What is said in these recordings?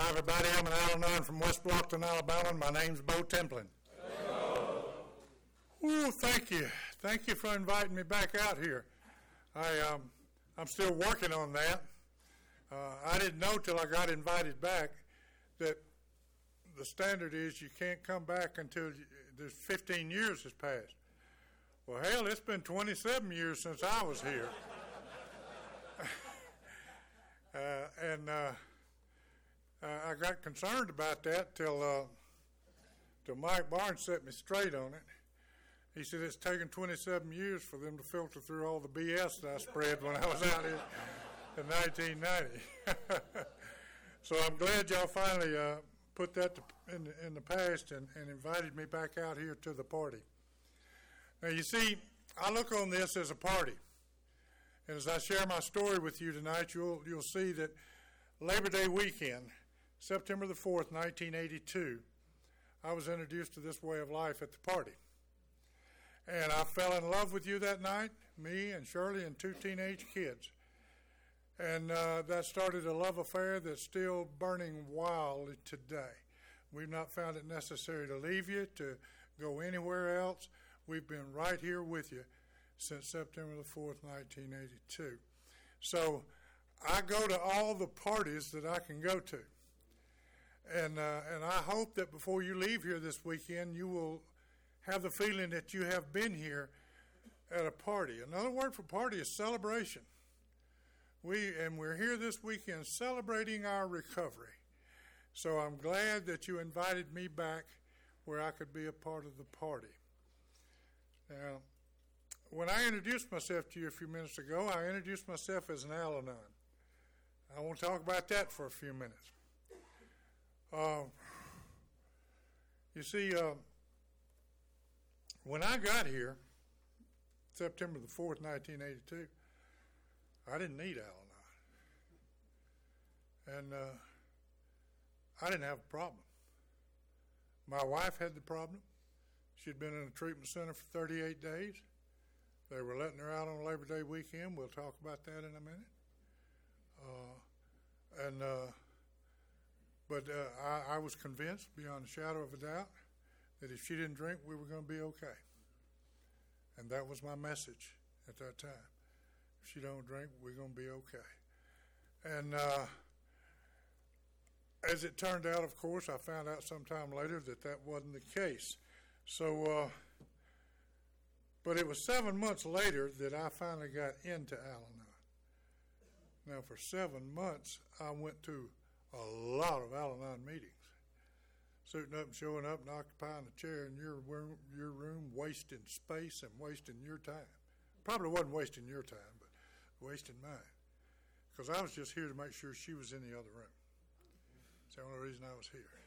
Hi, everybody. I'm an Al-Anon from West Blockton, Alabama. My name's Bo Templin. Ooh, thank you. Thank you for inviting me back out here. I'm still working on that. I didn't know till I got invited back that the standard is you can't come back until there's 15 years has passed. Well, hell, it's been 27 years since I was here. I got concerned about that till Mike Barnes set me straight on it. He said it's taken 27 years for them to filter through all the BS that I spread when I was out here in 1990. So I'm glad y'all finally put that in the past and invited me back out here to the party. Now, you see, I look on this as a party. And as I share my story with you tonight, you'll see that Labor Day weekend, September the 4th, 1982, I was introduced to this way of life at the party. And I fell in love with you that night, me and Shirley and two teenage kids. And that started a love affair that's still burning wildly today. We've not found it necessary to leave you, to go anywhere else. We've been right here with you since September the 4th, 1982. So I go to all the parties that I can go to. And I hope that before you leave here this weekend, you will have the feeling that you have been here at a party. Another word for party is celebration. We're here this weekend celebrating our recovery. So I'm glad that you invited me back where I could be a part of the party. Now, when I introduced myself to you a few minutes ago, I introduced myself as an Al-Anon. I want to talk about that for a few minutes. You see, when I got here, September the 4th, 1982, I didn't need Al-Anon. And I didn't have a problem. My wife had the problem. She'd been in a treatment center for 38 days. They were letting her out on Labor Day weekend. We'll talk about that in a minute. But I was convinced, beyond a shadow of a doubt, that if she didn't drink, we were going to be okay. And that was my message at that time. If she don't drink, we're going to be okay. And as it turned out, of course, I found out sometime later that wasn't the case. So, but it was 7 months later that I finally got into Al-Anon. Now, for 7 months, I went to a lot of Al-Anon meetings, suiting up and showing up and occupying a chair in your room, wasting space and wasting your time. Probably wasn't wasting your time, but wasting mine, because I was just here to make sure she was in the other room. That's the only reason I was here.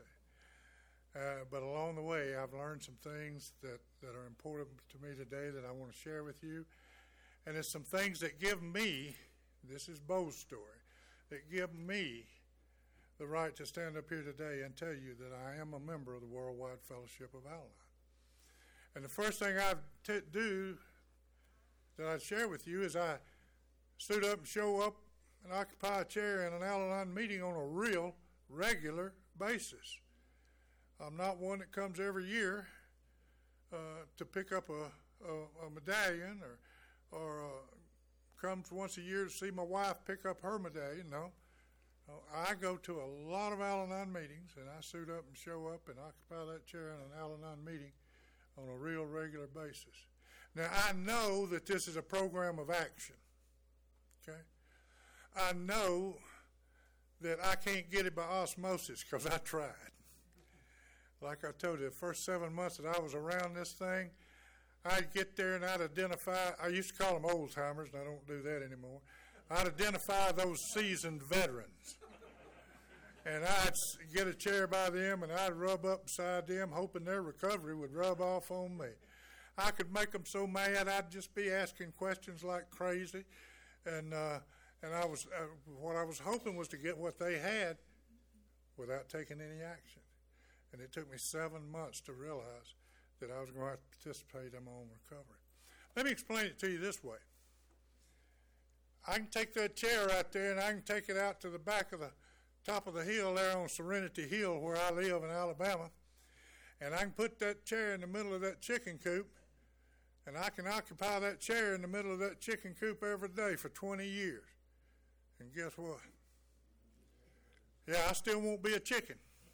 But along the way, I've learned some things that are important to me today that I want to share with you. And it's some things that give me, this is Bo's story, that give me the right to stand up here today and tell you that I am a member of the Worldwide Fellowship of Al-Anon. And the first thing I do that I'd share with you is I suit up and show up and occupy a chair in an Al-Anon meeting on a real, regular basis. I'm not one that comes every year to pick up a medallion or comes once a year to see my wife pick up her medallion. No. I go to a lot of Al-Anon meetings, and I suit up and show up and occupy that chair in an Al-Anon meeting on a real regular basis. Now, I know that this is a program of action, okay? I know that I can't get it by osmosis because I tried. Like I told you, the first 7 months that I was around this thing, I'd get there and I'd identify, I used to call them old timers, and I don't do that anymore. I'd identify those seasoned veterans. And I'd get a chair by them and I'd rub up beside them, hoping their recovery would rub off on me. I could make them so mad I'd just be asking questions like crazy. And what I was hoping was to get what they had without taking any action. And it took me 7 months to realize that I was going to have to participate in my own recovery. Let me explain it to you this way. I can take that chair out there and I can take it out to the back of the top of the hill there on Serenity Hill where I live in Alabama, and I can put that chair in the middle of that chicken coop, and I can occupy that chair in the middle of that chicken coop every day for 20 years. And guess what? Yeah, I still won't be a chicken.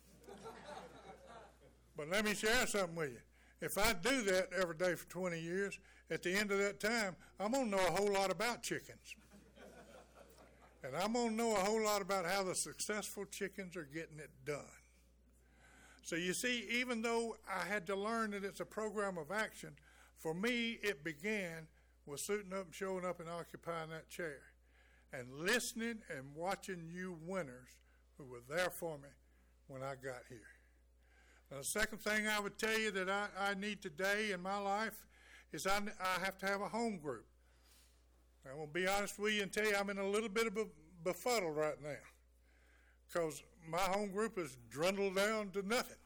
But let me share something with you. If I do that every day for 20 years, at the end of that time, I'm going to know a whole lot about chickens. And I'm going to know a whole lot about how the successful chickens are getting it done. So you see, even though I had to learn that it's a program of action, for me it began with suiting up and showing up and occupying that chair and listening and watching you winners who were there for me when I got here. Now, the second thing I would tell you that I need today in my life is I have to have a home group. I'm going to be honest with you and tell you I'm in a little bit of a befuddled right now because my home group has dwindled down to nothing.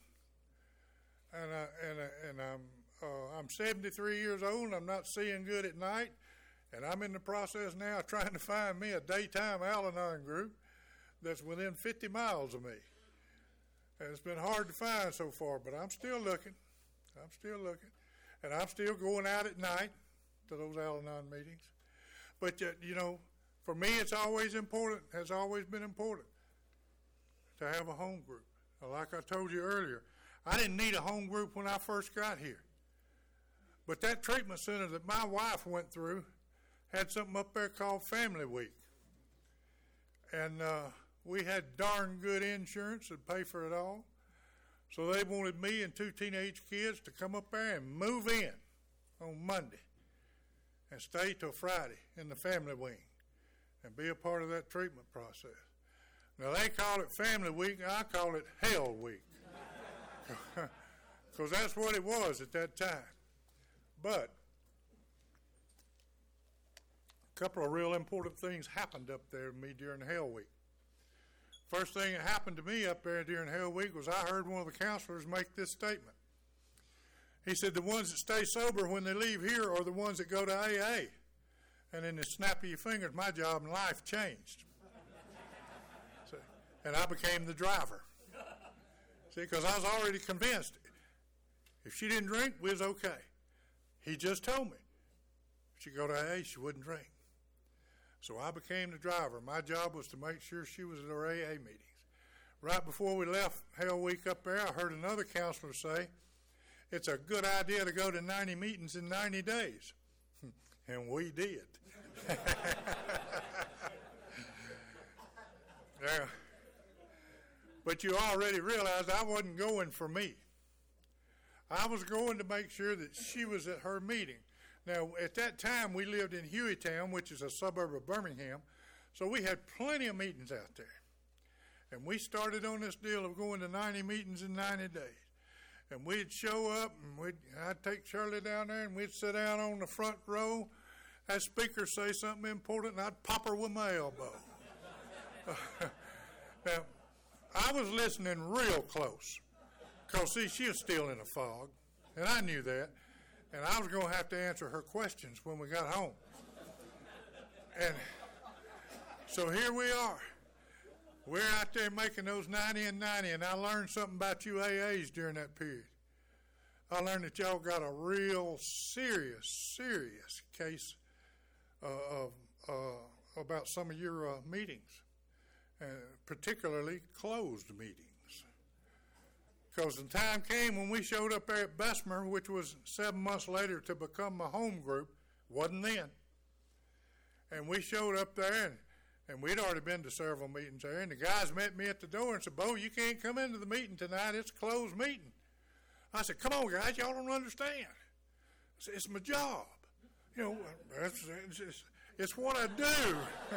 And I'm 73 years old and I'm not seeing good at night, and I'm in the process now of trying to find me a daytime Al-Anon group that's within 50 miles of me. And it's been hard to find so far, but I'm still looking. And I'm still going out at night to those Al-Anon meetings. But, you know, for me it's always important, has always been important to have a home group. Now, like I told you earlier, I didn't need a home group when I first got here. But that treatment center that my wife went through had something up there called Family Week. And we had darn good insurance that paid for it all. So they wanted me and two teenage kids to come up there and move in on Monday and stay till Friday in the family wing and be a part of that treatment process. Now, they call it Family Week, and I call it Hell Week. Because that's what it was at that time. But a couple of real important things happened up there to me during Hell Week. First thing that happened to me up there during Hell Week was I heard one of the counselors make this statement. He said, the ones that stay sober when they leave here are the ones that go to AA. And in the snap of your fingers, my job in life changed. See, and I became the driver. See, because I was already convinced if she didn't drink, we was okay. He just told me if she go to AA, she wouldn't drink. So I became the driver. My job was to make sure she was at our AA meetings. Right before we left Hell Week up there, I heard another counselor say, it's a good idea to go to 90 meetings in 90 days. And we did. Yeah. But you already realized I wasn't going for me. I was going to make sure that she was at her meeting. Now, at that time, we lived in Hueytown, which is a suburb of Birmingham, so we had plenty of meetings out there. And we started on this deal of going to 90 meetings in 90 days. And we'd show up, and I'd take Shirley down there, and we'd sit down on the front row. That speaker say something important, and I'd pop her with my elbow. Now, I was listening real close, because, see, she was still in a fog, and I knew that. And I was going to have to answer her questions when we got home. And so here we are. We're out there making those 90 and 90, and I learned something about you AAs during that period. I learned that y'all got a real serious case about some of your meetings, particularly closed meetings. Because the time came when we showed up there at Bessemer, which was 7 months later to become my home group, wasn't then. And we showed up there, and we'd already been to several meetings there, and the guys met me at the door and said, Bo, you can't come into the meeting tonight. It's a closed meeting. I said, come on, guys, y'all don't understand. I said, it's my job. You know, it's what I do.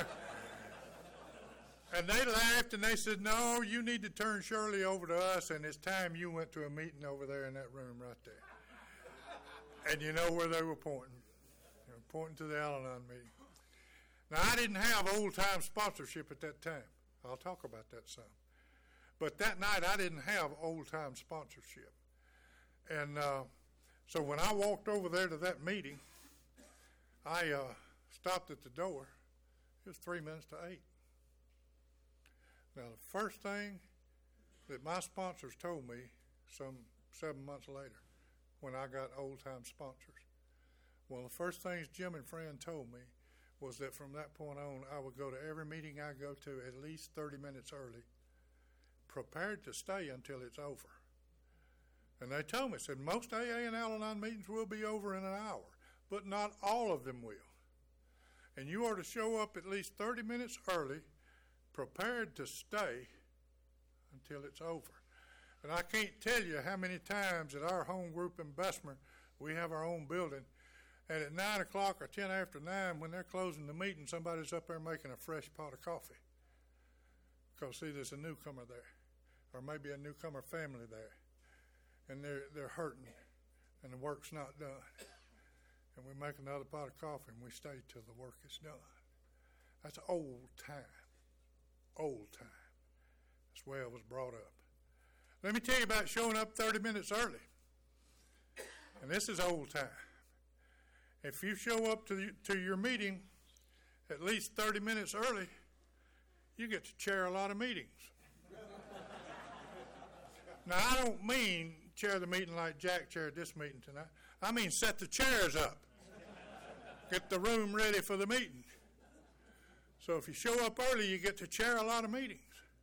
And they laughed, and they said, no, you need to turn Shirley over to us, and it's time you went to a meeting over there in that room right there. And you know where they were pointing. They were pointing to the Al-Anon meeting. Now, I didn't have old-time sponsorship at that time. I'll talk about that some. But that night, I didn't have old-time sponsorship. And so when I walked over there to that meeting, I stopped at the door. It was 8:03. Now, the first thing that my sponsors told me some 7 months later, when I got old-time sponsors, one of the first things Jim and Fran told me was that from that point on, I would go to every meeting I go to at least 30 minutes early, prepared to stay until it's over. And they told me, said, most AA and Al-Anon meetings will be over in an hour, but not all of them will. And you are to show up at least 30 minutes early, prepared to stay until it's over. And I can't tell you how many times at our home group in Bessemer, we have our own building, and at 9 o'clock or 10 after 9, when they're closing the meeting, somebody's up there making a fresh pot of coffee. Because, see, there's a newcomer there, or maybe a newcomer family there, and they're hurting, and the work's not done. And we make another pot of coffee, and we stay till the work is done. That's old time. Old time. That's the way I was brought up. Let me tell you about showing up 30 minutes early. And this is old time. If you show up to your meeting at least 30 minutes early, you get to chair a lot of meetings. Now, I don't mean chair the meeting like Jack chaired this meeting tonight. I mean set the chairs up. Get the room ready for the meeting. So if you show up early, you get to chair a lot of meetings.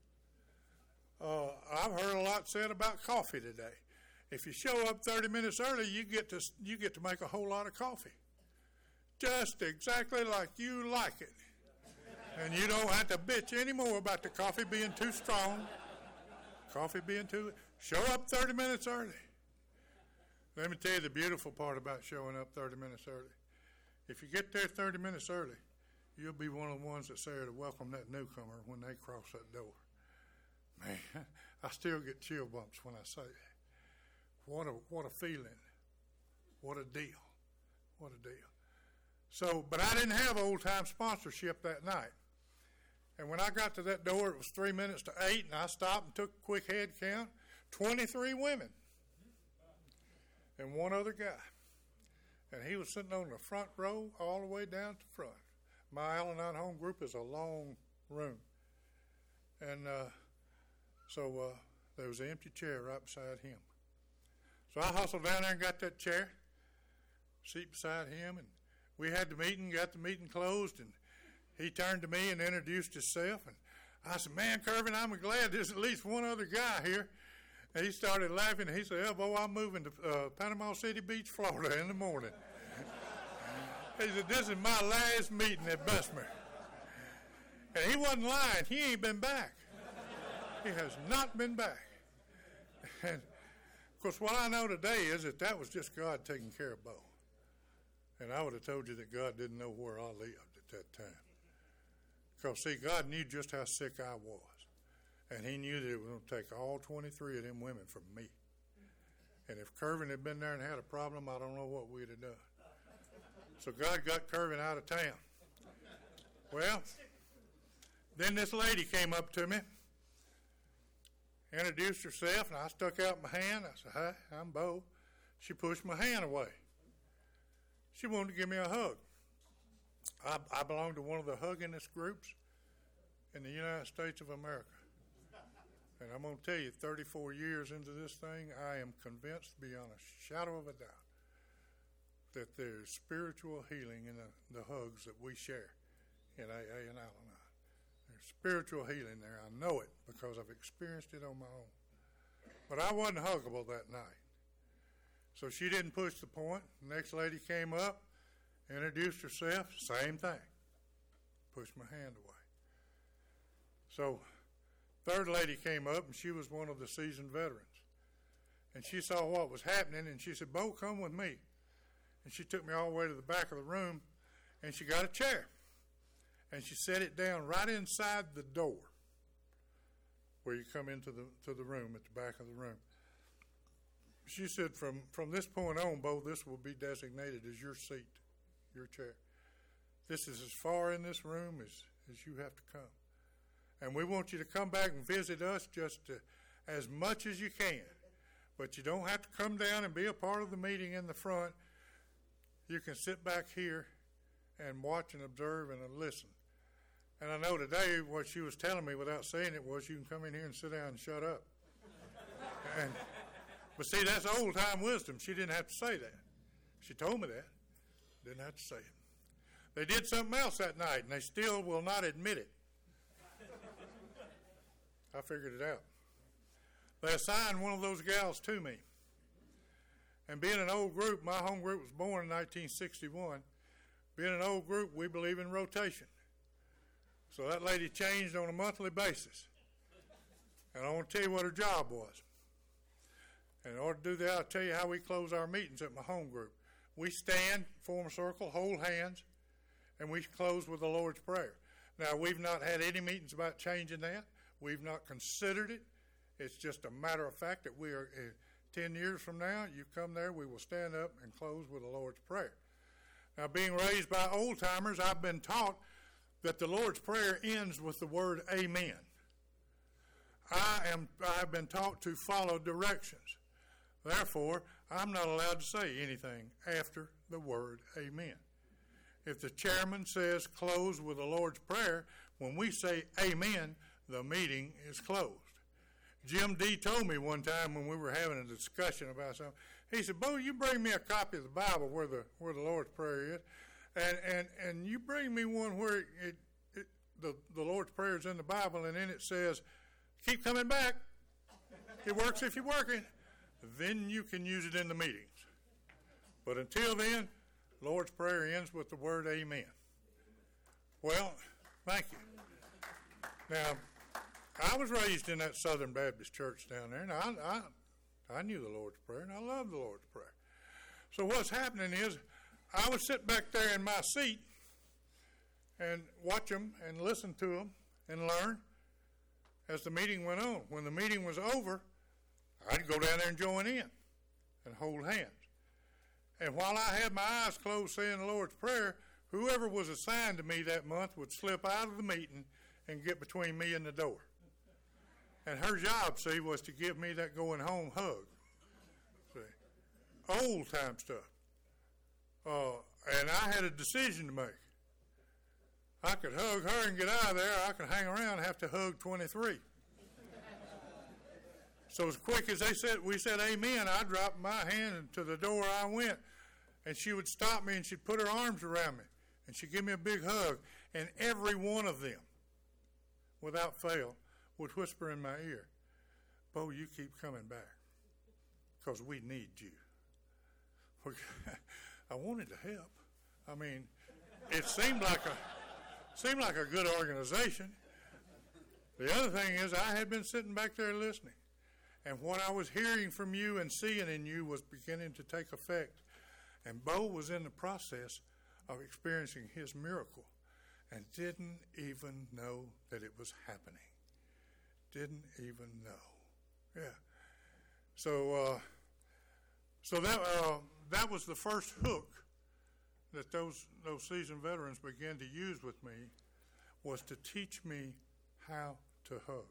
I've heard a lot said about coffee today. If you show up 30 minutes early, you get to make a whole lot of coffee. Just exactly like you like it. And you don't have to bitch anymore about the coffee being too strong. Show up 30 minutes early. Let me tell you the beautiful part about showing up 30 minutes early. If you get there 30 minutes early, you'll be one of the ones that's there to welcome that newcomer when they cross that door. Man, I still get chill bumps when I say that. What a feeling. What a deal. What a deal. So, but I didn't have old-time sponsorship that night. And when I got to that door, it was 3 minutes to 8, and I stopped and took a quick head count. 23 women. And one other guy. And he was sitting on the front row all the way down to front. My Al-Anon home group is a long room. And so there was an empty chair right beside him. So I hustled down there and got that chair, seat beside him, and we had the meeting, got the meeting closed, and he turned to me and introduced himself. And I said, man, Curvin, I'm glad there's at least one other guy here. And he started laughing, and he said, Elbow, I'm moving to Panama City Beach, Florida in the morning. He said, this is my last meeting at Bessemer. And he wasn't lying. He ain't been back. He has not been back. And, of course, what I know today is that was just God taking care of Bo. And I would have told you that God didn't know where I lived at that time. Because, see, God knew just how sick I was. And he knew that it was going to take all 23 of them women from me. And if Curvin had been there and had a problem, I don't know what we'd have done. So God got Curvin out of town. Well, then this lady came up to me, introduced herself, and I stuck out my hand. I said, hi, I'm Bo. She pushed my hand away. She wanted to give me a hug. I belong to one of the huggingest groups in the United States of America. And I'm going to tell you, 34 years into this thing, I am convinced beyond a shadow of a doubt that there's spiritual healing in the hugs that we share in AA and Al-Anon. There's spiritual healing there. I know it because I've experienced it on my own. But I wasn't huggable that night. So she didn't push the point. The next lady came up, introduced herself, same thing. Pushed my hand away. So third lady came up, and she was one of the seasoned veterans. And she saw what was happening, and she said, Bo, come with me. And she took me all the way to the back of the room, and she got a chair. And she set it down right inside the door where you come into the room, at the back of the room. She said, from this point on, Bo, this will be designated as your seat, your chair. This is as far in this room as you have to come. And we want you to come back and visit us just as much as you can. But you don't have to come down and be a part of the meeting in the front. You can sit back here and watch and observe and listen. And I know today what she was telling me without saying it was, you can come in here and sit down and shut up. But see, that's old-time wisdom. She didn't have to say that. She told me that. Didn't have to say it. They did something else that night, and they still will not admit it. I figured it out. They assigned one of those gals to me. And being an old group, my home group was born in 1961. Being an old group, we believe in rotation. So that lady changed on a monthly basis. And I want to tell you what her job was. And in order to do that, I'll tell you how we close our meetings at my home group. We stand, form a circle, hold hands, and we close with the Lord's Prayer. Now, we've not had any meetings about changing that. We've not considered it. It's just a matter of fact that we are, 10 years from now, you come there, we will stand up and close with the Lord's Prayer. Now, being raised by old-timers, I've been taught that the Lord's Prayer ends with the word amen. I have been taught to follow directions. Therefore, I'm not allowed to say anything after the word amen. If the chairman says close with the Lord's Prayer, when we say amen, the meeting is closed. Jim D. told me one time when we were having a discussion about something, he said, Bo, you bring me a copy of the Bible where the Lord's Prayer is, and you bring me one where the Lord's Prayer is in the Bible, and then it says, keep coming back. It works if you work it. Then you can use it in the meetings. But until then, Lord's Prayer ends with the word amen. Well, thank you. Now, I was raised in that Southern Baptist church down there, and I knew the Lord's Prayer, and I love the Lord's Prayer. So what's happening is I would sit back there in my seat and watch them and listen to them and learn as the meeting went on. When the meeting was over, I'd go down there and join in and hold hands. And while I had my eyes closed saying the Lord's Prayer, whoever was assigned to me that month would slip out of the meeting and get between me and the door. And her job, see, was to give me that going home hug. See, old time stuff. And I had a decision to make. I could hug her and get out of there. I could hang around and have to hug 23. So as quick as we said amen, I dropped my hand and to the door I went. And she would stop me and she'd put her arms around me. And she'd give me a big hug. And every one of them, without fail, would whisper in my ear, Bo, you keep coming back because we need you. I wanted to help. I mean, it seemed like a good organization. The other thing is I had been sitting back there listening. And what I was hearing from you and seeing in you was beginning to take effect. And Bo was in the process of experiencing his miracle and didn't even know that it was happening. Didn't even know. Yeah. So that was the first hook that those seasoned veterans began to use with me, was to teach me how to hug.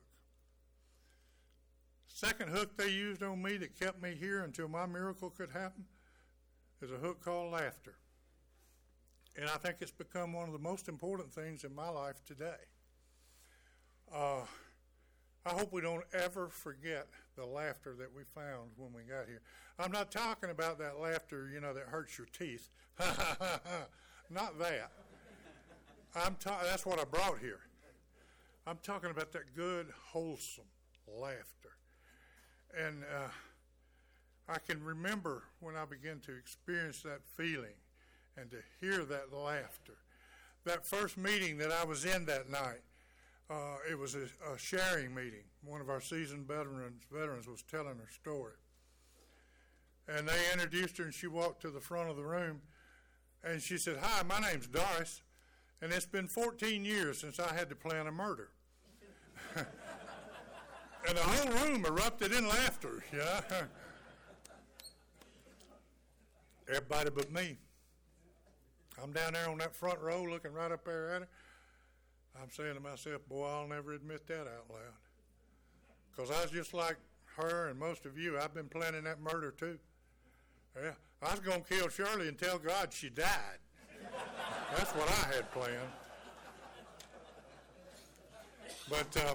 Second hook they used on me that kept me here until my miracle could happen is a hook called laughter. And I think it's become one of the most important things in my life today. I hope we don't ever forget the laughter that we found when we got here. I'm not talking about that laughter, that hurts your teeth. Not that. That's what I brought here. I'm talking about that good, wholesome laughter. And I can remember when I began to experience that feeling and to hear that laughter. That first meeting that I was in that night, it was a sharing meeting. One of our seasoned veterans was telling her story. And they introduced her, and she walked to the front of the room, and she said, "Hi, my name's Doris, and it's been 14 years since I had to plan a murder." And the whole room erupted in laughter, yeah. Everybody but me. I'm down there on that front row looking right up there at her. I'm saying to myself, boy, I'll never admit that out loud. Because I was just like her and most of you. I've been planning that murder too. Yeah, I was going to kill Shirley and tell God she died. That's what I had planned. But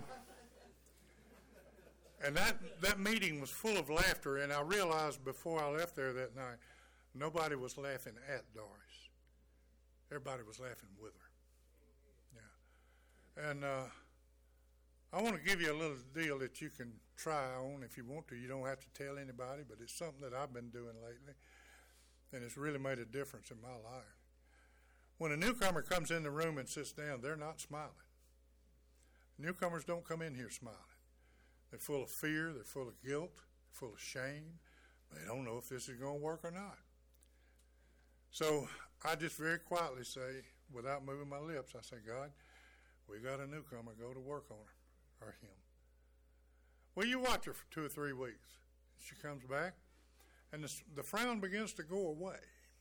and that meeting was full of laughter, and I realized before I left there that night, nobody was laughing at Doris. Everybody was laughing with her. Yeah. And I want to give you a little deal that you can try on if you want to. You don't have to tell anybody, but it's something that I've been doing lately, and it's really made a difference in my life. When a newcomer comes in the room and sits down, they're not smiling. Newcomers don't come in here smiling. They're full of fear, they're full of guilt, full of shame. They don't know if this is going to work or not. So I just very quietly say, without moving my lips, I say, God, we got a newcomer, go to work on her, or him. Well, you watch her for 2 or 3 weeks. She comes back, and the frown begins to go away.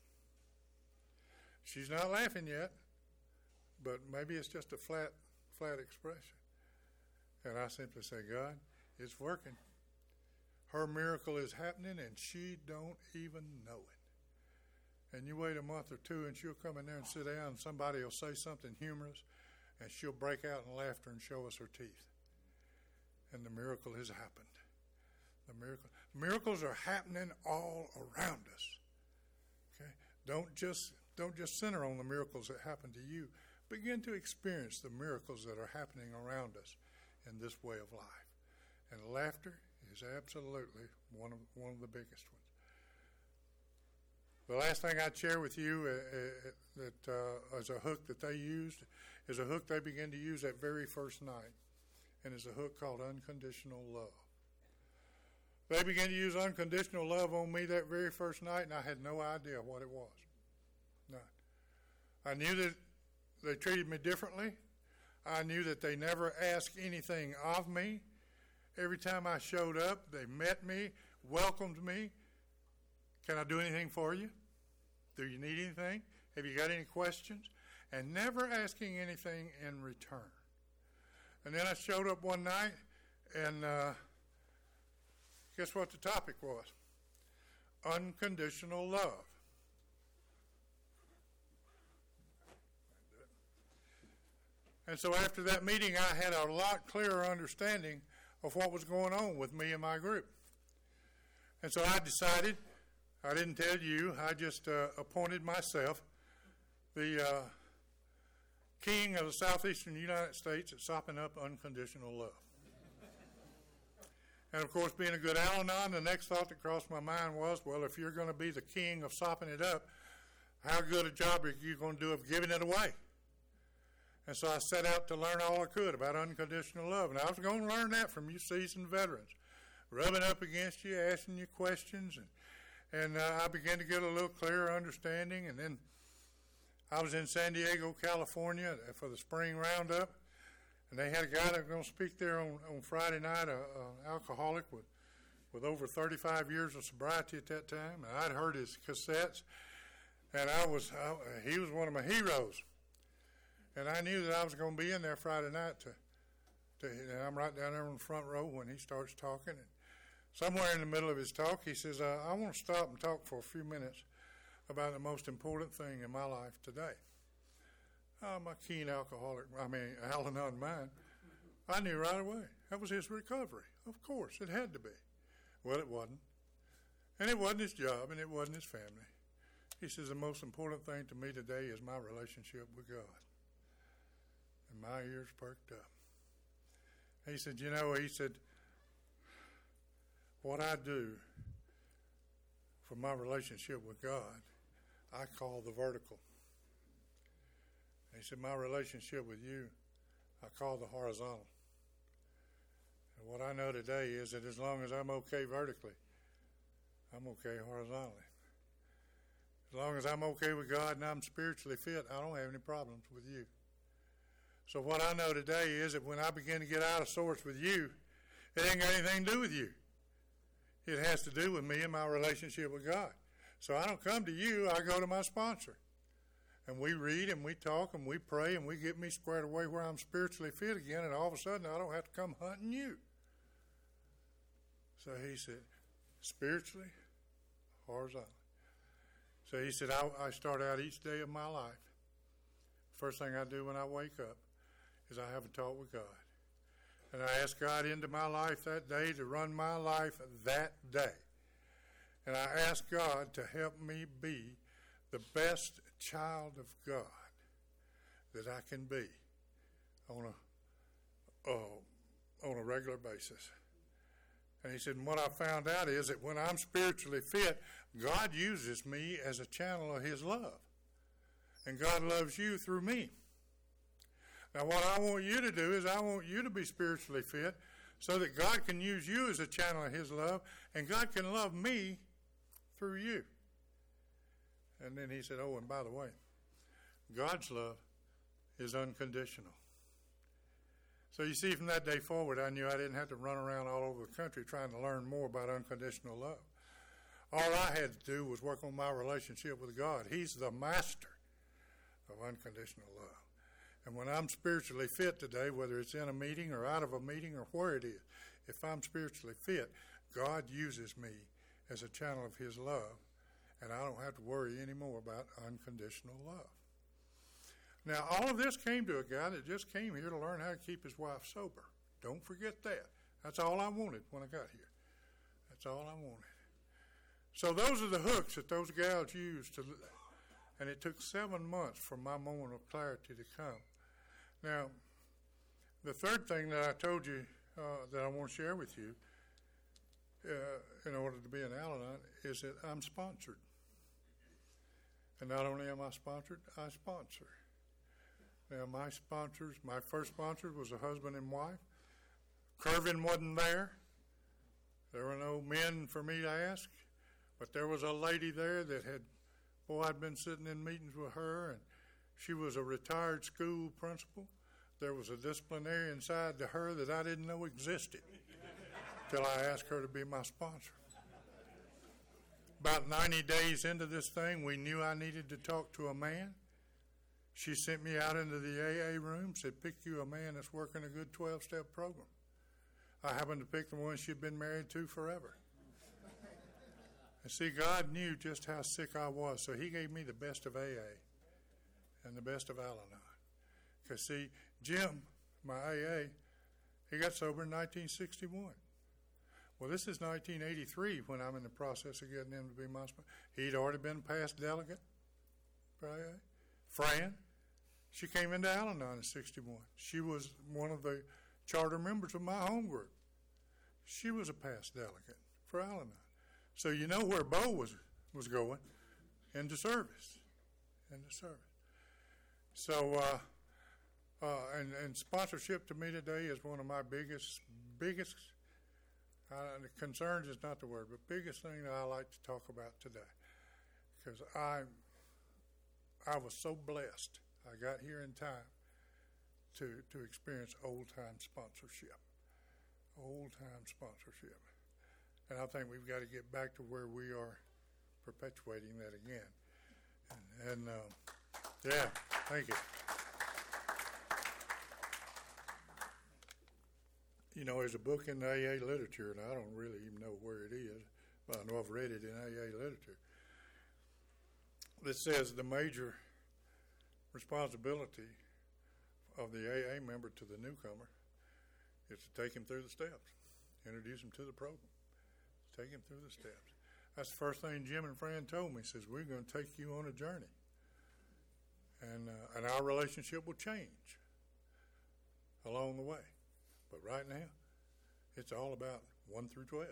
She's not laughing yet, but maybe it's just a flat expression. And I simply say, God, it's working. Her miracle is happening, and she don't even know it. And you wait a month or two, and she'll come in there and sit down, and somebody will say something humorous, and she'll break out in laughter and show us her teeth. And the miracle has happened. Miracles are happening all around us. Okay? Don't just center on the miracles that happen to you. Begin to experience the miracles that are happening around us in this way of life. And laughter is absolutely one of the biggest ones. The last thing I'd share with you that as a hook that they used is a hook they began to use that very first night, and it's a hook called unconditional love. They began to use unconditional love on me that very first night, and I had no idea what it was. None. I knew that they treated me differently. I knew that they never asked anything of me. Every time I showed up, they met me, welcomed me. Can I do anything for you? Do you need anything? Have you got any questions? And never asking anything in return. And then I showed up one night, and guess what the topic was? Unconditional love. And so after that meeting, I had a lot clearer understanding of what was going on with me and my group. And so I decided, I didn't tell you, I just appointed myself the king of the southeastern United States at sopping up unconditional love. And of course, being a good Al-Anon, the next thought that crossed my mind was, well, if you're going to be the king of sopping it up, how good a job are you going to do of giving it away? And so I set out to learn all I could about unconditional love. And I was going to learn that from you seasoned veterans, rubbing up against you, asking you questions. And I began to get a little clearer understanding. And then I was in San Diego, California for the spring roundup. And they had a guy that was going to speak there on Friday night, an alcoholic with over 35 years of sobriety at that time. And I'd heard his cassettes. And he was one of my heroes. And I knew that I was going to be in there Friday night and I'm right down there in the front row when he starts talking. And somewhere in the middle of his talk, he says, I want to stop and talk for a few minutes about the most important thing in my life today. My keen Al-Anon mind, I knew right away. That was his recovery. Of course, it had to be. Well, it wasn't. And it wasn't his job, and it wasn't his family. He says, the most important thing to me today is my relationship with God. And my ears perked up. He said, what I do for my relationship with God, I call the vertical. He said, my relationship with you, I call the horizontal. And what I know today is that as long as I'm okay vertically, I'm okay horizontally. As long as I'm okay with God and I'm spiritually fit, I don't have any problems with you. So what I know today is that when I begin to get out of sorts with you, it ain't got anything to do with you. It has to do with me and my relationship with God. So I don't come to you, I go to my sponsor. And we read and we talk and we pray and we get me squared away where I'm spiritually fit again, and all of a sudden I don't have to come hunting you. So he said, spiritually, horizontally. So he said, I start out each day of my life. First thing I do when I wake up is I have a talk with God. And I asked God into my life that day to run my life that day. And I asked God to help me be the best child of God that I can be on a regular basis. And he said, and what I found out is that when I'm spiritually fit, God uses me as a channel of his love. And God loves you through me. Now, what I want you to do is I want you to be spiritually fit so that God can use you as a channel of his love, and God can love me through you. And then he said, oh, and by the way, God's love is unconditional. So you see, from that day forward, I knew I didn't have to run around all over the country trying to learn more about unconditional love. All I had to do was work on my relationship with God. He's the master of unconditional love. And when I'm spiritually fit today, whether it's in a meeting or out of a meeting or where it is, if I'm spiritually fit, God uses me as a channel of his love, and I don't have to worry anymore about unconditional love. Now, all of this came to a guy that just came here to learn how to keep his wife sober. Don't forget that. That's all I wanted when I got here. That's all I wanted. So those are the hooks that those gals used to, and it took 7 months for my moment of clarity to come. Now, the third thing that I told you that I want to share with you in order to be an Al-Anon is that I'm sponsored. And not only am I sponsored, I sponsor. Now, my first sponsor was a husband and wife. Curvin wasn't there. There were no men for me to ask. But there was a lady there that I'd been sitting in meetings with her, and she was a retired school principal. There was a disciplinarian side to her that I didn't know existed till I asked her to be my sponsor. About 90 days into this thing, we knew I needed to talk to a man. She sent me out into the AA room, said, pick you a man that's working a good 12-step program. I happened to pick the one she'd been married to forever. And see, God knew just how sick I was, so he gave me the best of AA and the best of Al-Anon. Because, see, Jim, my AA, he got sober in 1961. Well, this is 1983 when I'm in the process of getting him to be my sponsor. He'd already been past delegate for AA. Fran, she came into Al-Anon in 61. She was one of the charter members of my home group. She was a past delegate for Al-Anon. So you know where Bo was going, into service. So, and sponsorship to me today is one of my biggest concerns is not the word, but biggest thing that I like to talk about today. Because I was so blessed. I got here in time to experience old-time sponsorship. Old-time sponsorship. And I think we've got to get back to where we are perpetuating that again. And yeah, thank you. You know, there's a book in the AA literature, and I don't really even know where it is, but I know I've read it in AA literature, that says the major responsibility of the AA member to the newcomer is to take him through the steps, introduce him to the program, take him through the steps. That's the first thing Jim and Fran told me. He says, we're going to take you on a journey, and our relationship will change along the way. But right now, it's all about 1 through 12.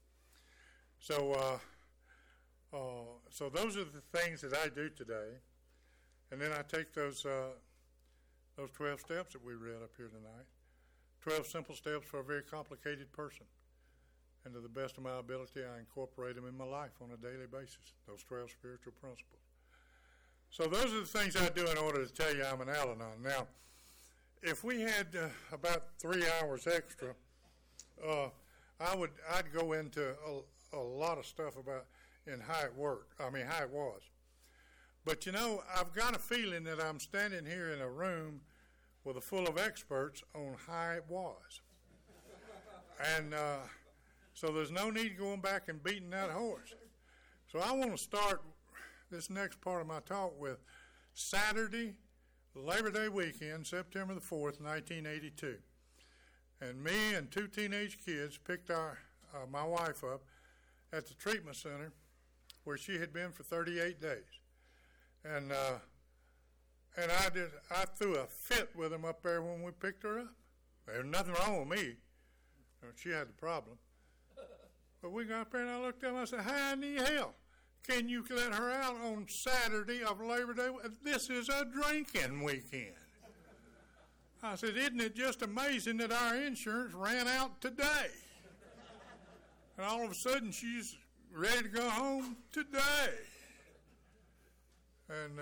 So those are the things that I do today, and then I take those 12 steps that we read up here tonight, 12 simple steps for a very complicated person, and to the best of my ability, I incorporate them in my life on a daily basis, those 12 spiritual principles. So those are the things I do in order to tell you I'm an Al-Anon. Now, if we had about 3 hours extra, I'd go into a lot of stuff about how it was. But you know, I've got a feeling that I'm standing here in a room with a full of experts on how it was. And so there's no need going back and beating that horse. So I want to start this next part of my talk with Saturday, Labor Day weekend, September the 4th, 1982. And me and two teenage kids picked my wife up at the treatment center where she had been for 38 days. And I threw a fit with them up there when we picked her up. There was nothing wrong with me. She had the problem. But we got up there and I looked at them and I said, how in the hell can you let her out on Saturday of Labor Day? This is a drinking weekend. I said, isn't it just amazing that our insurance ran out today? And all of a sudden she's ready to go home today. And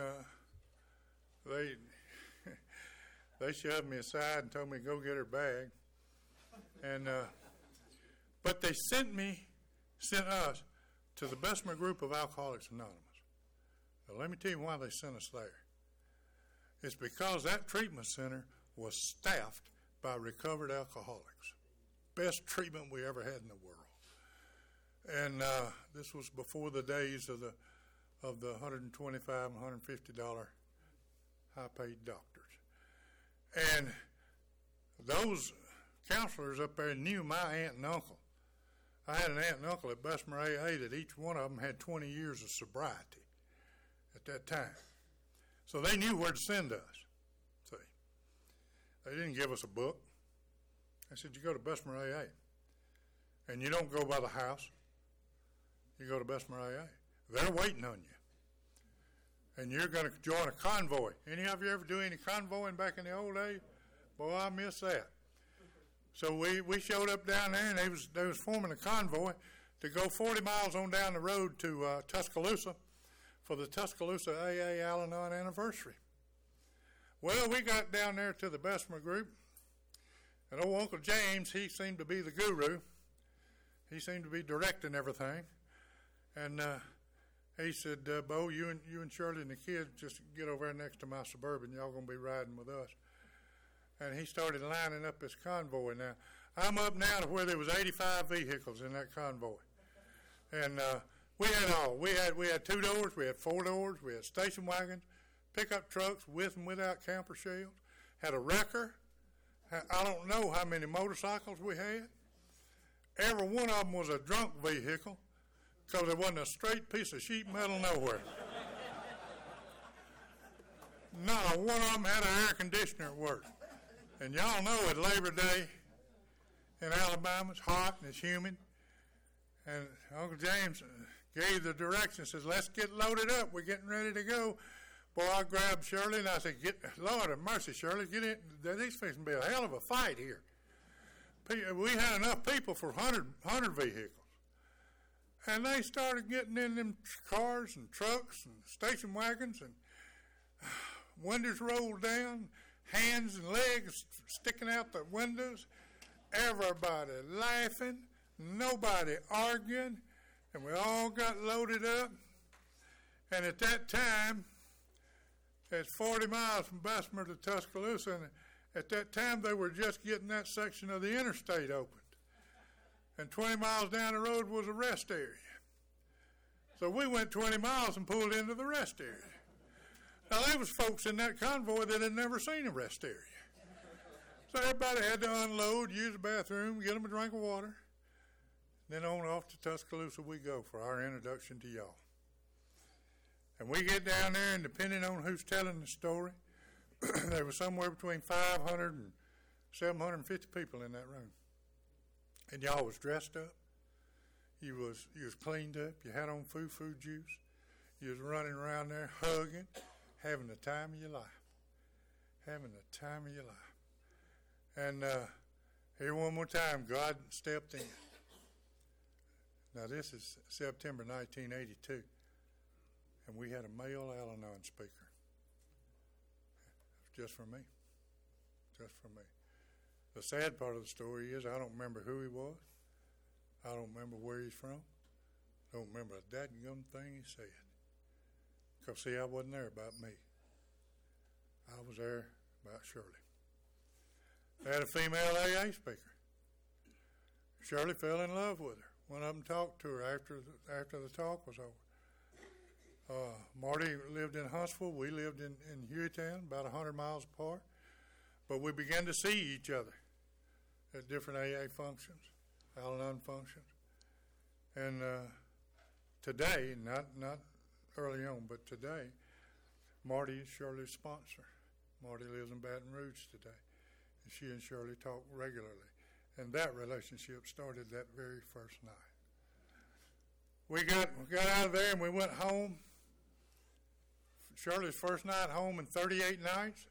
they shoved me aside and told me to go get her bag. And but they sent us to the Bessemer Group of Alcoholics Anonymous. Now, let me tell you why they sent us there. It's because that treatment center was staffed by recovered alcoholics. Best treatment we ever had in the world. And this was before the days of the $125 and $150 high-paid doctors. And those counselors up there knew my aunt and uncle. I had an aunt and uncle at Bessemer AA that each one of them had 20 years of sobriety at that time. So they knew where to send us. See, they didn't give us a book. They said, you go to Bessemer AA. And you don't go by the house. You go to Bessemer AA. They're waiting on you. And you're going to join a convoy. Any of you ever do any convoying back in the old days? Boy, I miss that. So we showed up down there, and they was forming a convoy to go 40 miles on down the road to Tuscaloosa for the Tuscaloosa AA Al-Anon anniversary. Well, we got down there to the Bessemer Group, and old Uncle James, he seemed to be the guru. He seemed to be directing everything. And he said, Bo, you and Shirley and the kids just get over there next to my Suburban. Y'all going to be riding with us. And he started lining up his convoy. Now, I'm up now to where there was 85 vehicles in that convoy. And we had all. We had 2 doors, we had 4 doors, we had station wagons, pickup trucks with and without camper shells, had a wrecker. I don't know how many motorcycles we had. Every one of them was a drunk vehicle because there wasn't a straight piece of sheet metal nowhere. Not one of them had an air conditioner at work. And y'all know at Labor Day in Alabama, it's hot and it's humid. And Uncle James gave the direction, says, let's get loaded up. We're getting ready to go. Boy, I grabbed Shirley and I said, Lord have mercy, Shirley, get in. There's fixing to be a hell of a fight here. We had enough people for 100 vehicles. And they started getting in them cars and trucks and station wagons, and windows rolled down, hands and legs sticking out the windows, everybody laughing, nobody arguing, and we all got loaded up. And at that time, it's 40 miles from Bessemer to Tuscaloosa, and at that time they were just getting that section of the interstate opened. And 20 miles down the road was a rest area. So we went 20 miles and pulled into the rest area. Now, there was folks in that convoy that had never seen a rest area. So everybody had to unload, use the bathroom, get them a drink of water. Then on off to Tuscaloosa we go for our introduction to y'all. And we get down there, and depending on who's telling the story, there was somewhere between 500 and 750 people in that room. And y'all was dressed up. You was cleaned up. You had on food juice. You was running around there hugging, having the time of your life. Having the time of your life. And here one more time, God stepped in. Now this is September 1982. And we had a male Al-Anon speaker. Just for me. Just for me. The sad part of the story is I don't remember who he was. I don't remember where he's from. I don't remember a dadgum thing he said. Because, see, I wasn't there about me. I was there about Shirley. They had a female AA speaker. Shirley fell in love with her. One of them talked to her after the talk was over. Marty lived in Huntsville. We lived in Hueytown, about 100 miles apart. But we began to see each other at different AA functions, Al-Anon functions. And today, not early on, but today, Marty is Shirley's sponsor. Marty lives in Baton Rouge today, and she and Shirley talk regularly. And that relationship started that very first night. We got out of there and we went home. Shirley's first night home in 38 nights.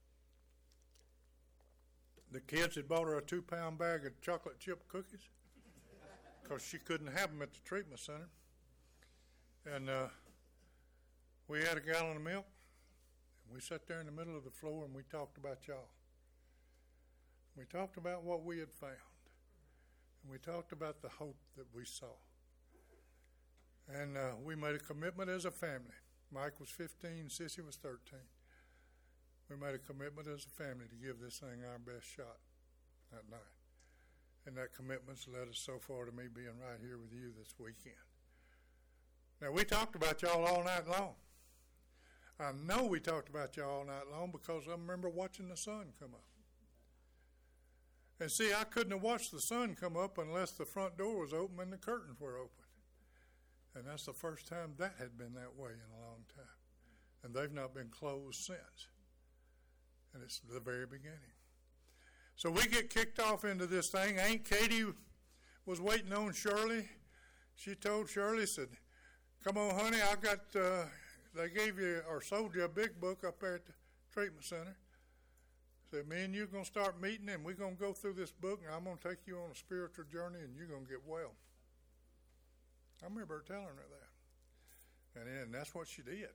The kids had bought her a 2-pound bag of chocolate chip cookies because she couldn't have them at the treatment center. And we had a gallon of milk. And we sat there in the middle of the floor and we talked about y'all. We talked about what we had found. And we talked about the hope that we saw. And we made a commitment as a family. Mike was 15, Sissy was 13. We made a commitment as a family to give this thing our best shot that night. And that commitment's led us so far to me being right here with you this weekend. Now, we talked about y'all all night long. I know we talked about y'all all night long because I remember watching the sun come up. And see, I couldn't have watched the sun come up unless the front door was open and the curtains were open. And that's the first time that had been that way in a long time. And they've not been closed since. And it's the very beginning. So we get kicked off into this thing. Aunt Katie was waiting on Shirley. She told Shirley, said, come on, honey, I got, they gave you or sold you a big book up there at the treatment center. Said, me and you are going to start meeting and we're going to go through this book and I'm going to take you on a spiritual journey and you're going to get well. I remember her telling her that. And that's what she did.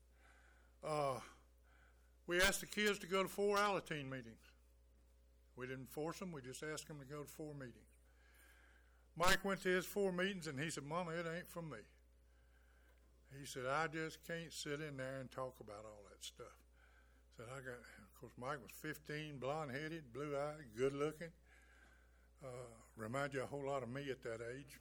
We asked the kids to go to 4 Alateen meetings. We didn't force them. We just asked them to go to 4 meetings. Mike went to his 4 meetings, and he said, Mama, it ain't for me. He said, I just can't sit in there and talk about all that stuff. Said, of course, Mike was 15, blonde-headed, blue-eyed, good-looking. Remind you a whole lot of me at that age.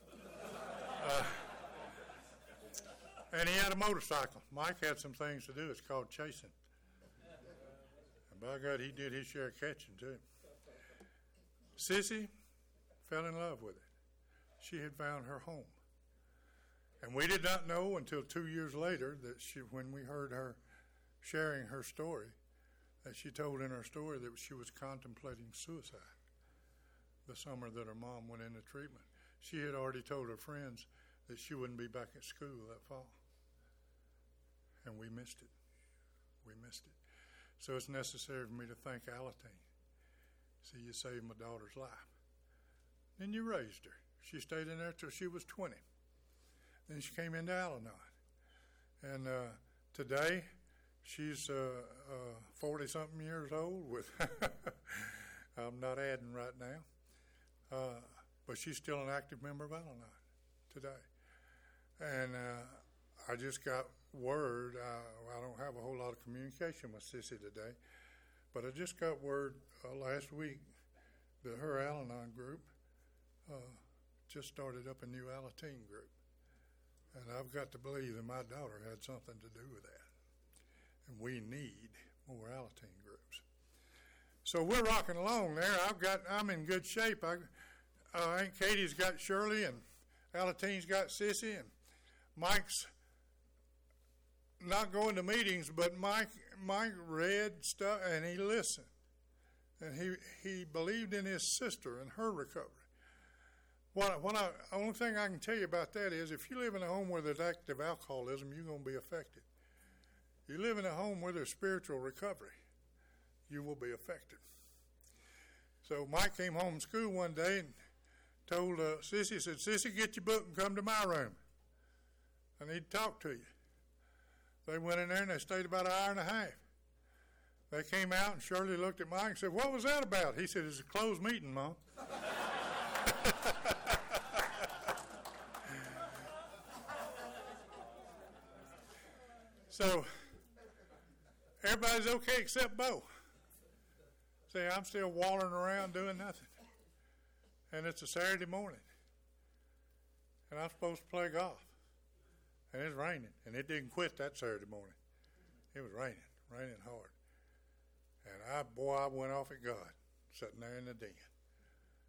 And he had a motorcycle. Mike had some things to do. It's called chasing. And by God, he did his share of catching, too. Sissy fell in love with it. She had found her home. And we did not know until 2 years later that when we heard her sharing her story, that she told in her story that she was contemplating suicide the summer that her mom went into treatment. She had already told her friends that she wouldn't be back at school that fall. And we missed it. We missed it. So it's necessary for me to thank Alateen. See, you saved my daughter's life. Then you raised her. She stayed in there till she was 20. Then she came into Al-Anon. And today, she's 40-something years old. With I'm not adding right now. But she's still an active member of Al-Anon today. And I just got word, I don't have a whole lot of communication with Sissy today, but I just got word last week that her Al-Anon group just started up a new Alateen group. And I've got to believe that my daughter had something to do with that. And we need more Alateen groups. So we're rocking along there. I'm in good shape. Aunt Katie's got Shirley, and Alateen's got Sissy, and Mike's not going to meetings, but Mike read stuff and he listened, and he believed in his sister and her recovery. Only thing I can tell you about that is if you live in a home where there's active alcoholism, you're going to be affected. You live in a home where there's spiritual recovery, you will be affected. So Mike came home from school one day and told Sissy, said, Sissy, get your book and come to my room. I need to talk to you. They went in there and they stayed about an hour and a half. They came out and Shirley looked at Mike and said, what was that about? He said, it's a closed meeting, Mom. So everybody's okay except Bo. See, I'm still wandering around doing nothing. And it's a Saturday morning. And I'm supposed to play golf. And it's raining. And it didn't quit that Saturday morning. It was raining hard. And I went off at God, sitting there in the den.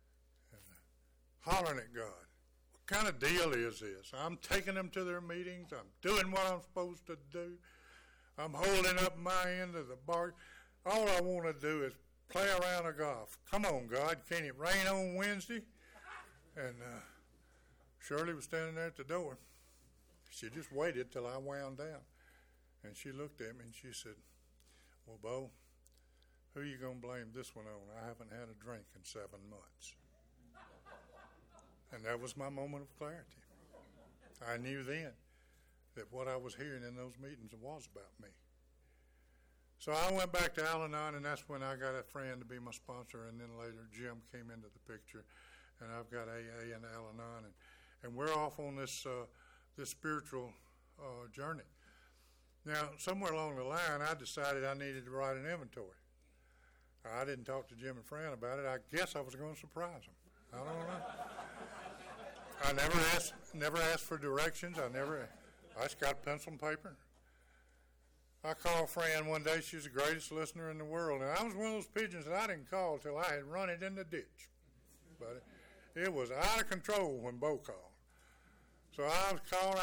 hollering at God. What kind of deal is this? I'm taking them to their meetings. I'm doing what I'm supposed to do. I'm holding up my end of the bargain. All I want to do is play around a golf. Come on, God, can it rain on Wednesday? And Shirley was standing there at the door. She just waited till I wound down. And she looked at me and she said, well, Bo, who are you going to blame this one on? I haven't had a drink in 7 months. And that was my moment of clarity. I knew then that what I was hearing in those meetings was about me. So I went back to Al-Anon, and that's when I got a friend to be my sponsor, and then later Jim came into the picture, and I've got AA and Al-Anon, and we're off on this spiritual journey. Now, somewhere along the line, I decided I needed to write an inventory. I didn't talk to Jim and Fran about it. I guess I was going to surprise them. I don't know. I never asked for directions. I just got pencil and paper. I called Fran one day. She's the greatest listener in the world. And I was one of those pigeons that I didn't call till I had run it in the ditch. But it was out of control when Bo called. So I was calling.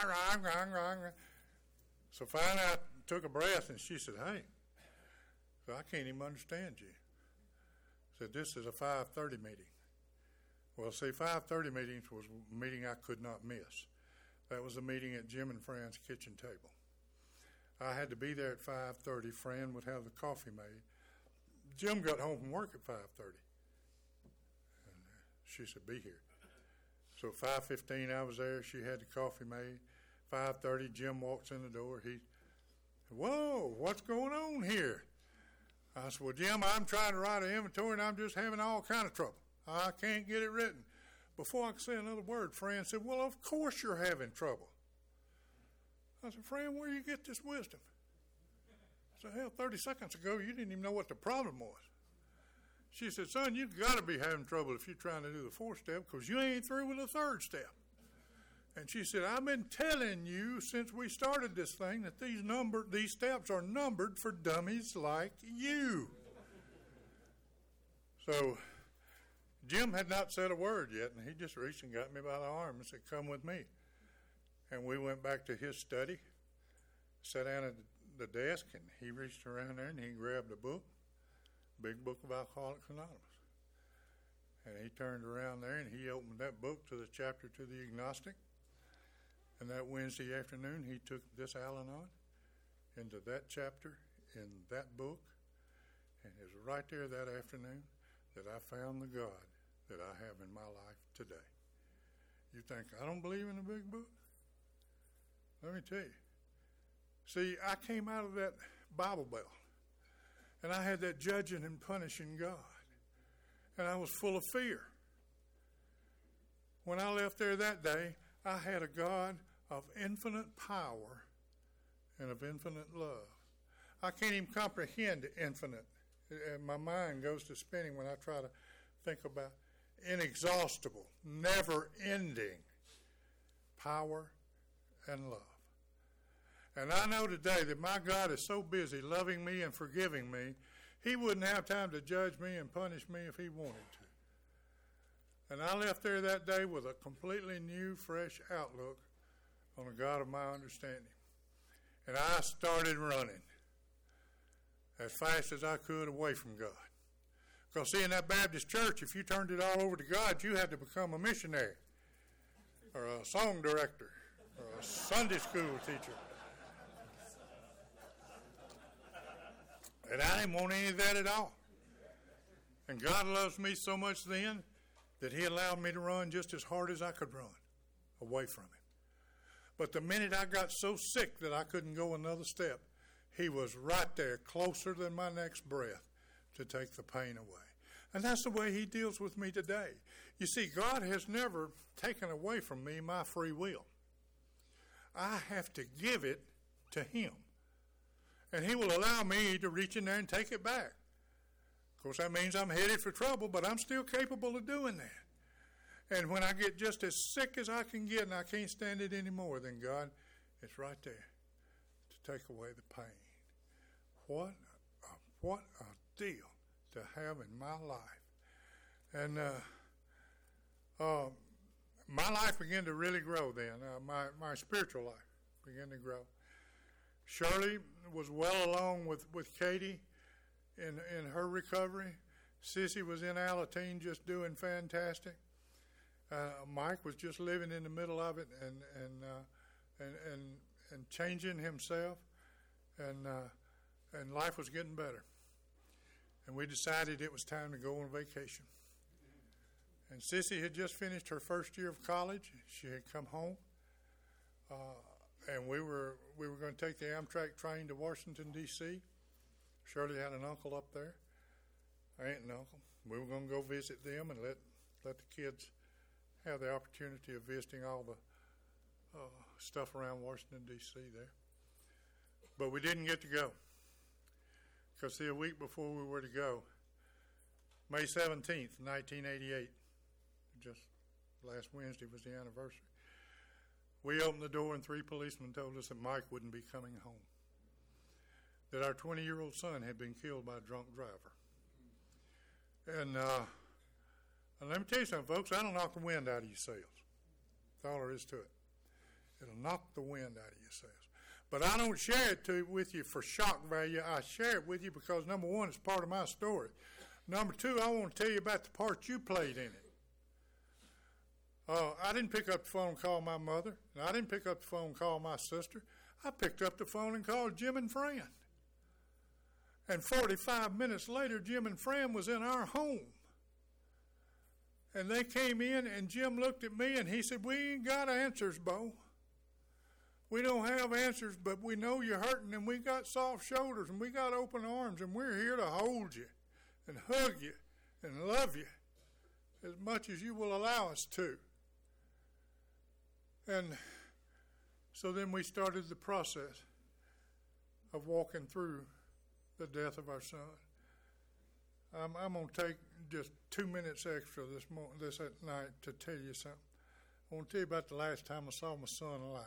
So finally I took a breath and she said, hey, so I can't even understand you. Said, this is a 5:30 meeting. Well, see, 5:30 meetings was a meeting I could not miss. That was a meeting at Jim and Fran's kitchen table. I had to be there at 5:30. Fran would have the coffee made. Jim got home from work at 5:30. And she said, be here. So 5:15 I was there. She had the coffee made. 5:30 Jim walks in the door. He, whoa, what's going on here? I said, well, Jim, I'm trying to write an inventory and I'm just having all kind of trouble. I can't get it written. Before I could say another word, Fran said, well, of course you're having trouble. I said, Fran, where do you get this wisdom? I said, hell, 30 seconds ago, you didn't even know what the problem was. She said, son, you've got to be having trouble if you're trying to do the 4th step because you ain't through with the 3rd step. And she said, I've been telling you since we started this thing that these steps are numbered for dummies like you. So Jim had not said a word yet, and he just reached and got me by the arm and said, come with me. And we went back to his study, sat down at the desk, and he reached around there and he grabbed a book, big book of Alcoholics Anonymous. And he turned around there and he opened that book to the chapter to the agnostic. And that Wednesday afternoon, he took this Al-Anon into that chapter in that book. And it was right there that afternoon that I found the God that I have in my life today. You think, I don't believe in the big book? Let me tell you. See, I came out of that Bible Belt, and I had that judging and punishing God, and I was full of fear. When I left there that day, I had a God of infinite power and of infinite love. I can't even comprehend infinite. My mind goes to spinning when I try to think about inexhaustible, never-ending power and love. And I know today that my God is so busy loving me and forgiving me, he wouldn't have time to judge me and punish me if he wanted to. And I left there that day with a completely new, fresh outlook on the God of my understanding. And I started running as fast as I could away from God. Because see, in that Baptist church, if you turned it all over to God, you had to become a missionary or a song director or a Sunday school teacher. And I didn't want any of that at all. And God loves me so much then that he allowed me to run just as hard as I could run away from him. But the minute I got so sick that I couldn't go another step, he was right there, closer than my next breath, to take the pain away. And that's the way he deals with me today. You see, God has never taken away from me my free will. I have to give it to him. And he will allow me to reach in there and take it back. Of course, that means I'm headed for trouble, but I'm still capable of doing that. And when I get just as sick as I can get and I can't stand it anymore, then God is right there to take away the pain. What a deal to have in my life. And my life began to really grow then. My spiritual life began to grow. Shirley was well along with Katie in her recovery. Sissy was in Alateen just doing fantastic. Mike was just living in the middle of it and changing himself, and life was getting better. And we decided it was time to go on vacation. And Sissy had just finished her first year of college. She had come home, and we were going to take the Amtrak train to Washington, D.C. Shirley had an uncle up there, aunt and uncle. We were going to go visit them and let the kids have the opportunity of visiting all the stuff around Washington, D.C. there. But we didn't get to go, because see, a week before we were to go, May 17th, 1988, just last Wednesday was the anniversary, we opened the door and 3 policemen told us that Mike wouldn't be coming home, that our 20-year-old son had been killed by a drunk driver. And let me tell you something, folks, that'll knock the wind out of your sails. That's all there is to it. It'll knock the wind out of your sails. But I don't share it with you for shock value. I share it with you because, number one, it's part of my story. Number two, I want to tell you about the part you played in it. I didn't pick up the phone and call my mother, and I didn't pick up the phone and call my sister. I picked up the phone and called Jim and Fran. And 45 minutes later, Jim and Fran was in our home. And they came in, and Jim looked at me, and he said, "We ain't got answers, Bo. We don't have answers, but we know you're hurting, and we got soft shoulders, and we got open arms, and we're here to hold you and hug you and love you as much as you will allow us to." And so then we started the process of walking through the death of our son. I'm going to take just 2 minutes extra this at night to tell you something. I want to tell you about the last time I saw my son alive.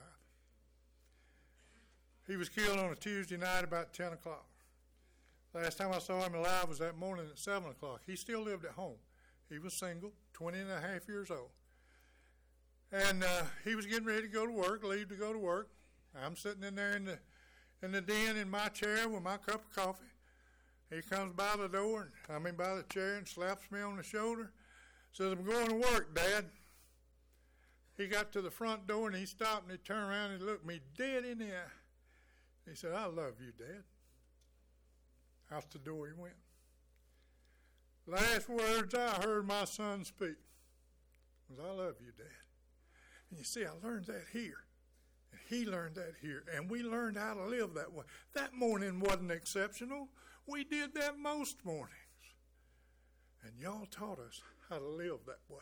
He was killed on a Tuesday night about 10 o'clock. Last time I saw him alive was that morning at 7 o'clock. He still lived at home. He was single, 20 and a half years old. And he was getting ready to go to work, leave to go to work. I'm sitting in there in the den in my chair with my cup of coffee. He comes by the door, by the chair, and slaps me on the shoulder. Says, "I'm going to work, Dad." He got to the front door, and he stopped, and he turned around, and he looked me dead in the eye. He said, "I love you, Dad." Out the door he went. Last words I heard my son speak was, "I love you, Dad." And you see, I learned that here. And he learned that here. And we learned how to live that way. That morning wasn't exceptional. We did that most mornings. And y'all taught us how to live that way.